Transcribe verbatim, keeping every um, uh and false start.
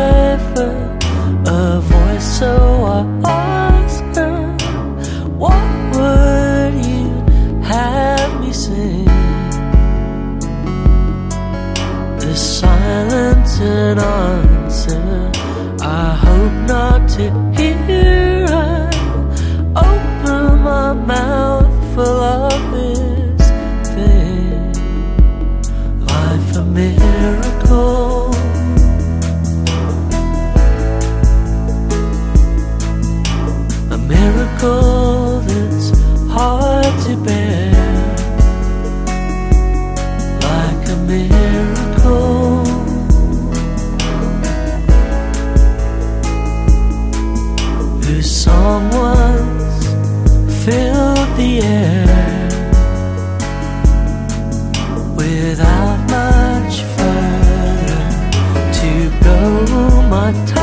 decipher a voice, so I asked her, what would you have me sing? The silence an answer I hope not to hear. I open my mouth full of this thing. Life a miracle, a miracle that's hard to bear. Like a miracle, whose song once filled the air. Without much further to go, my time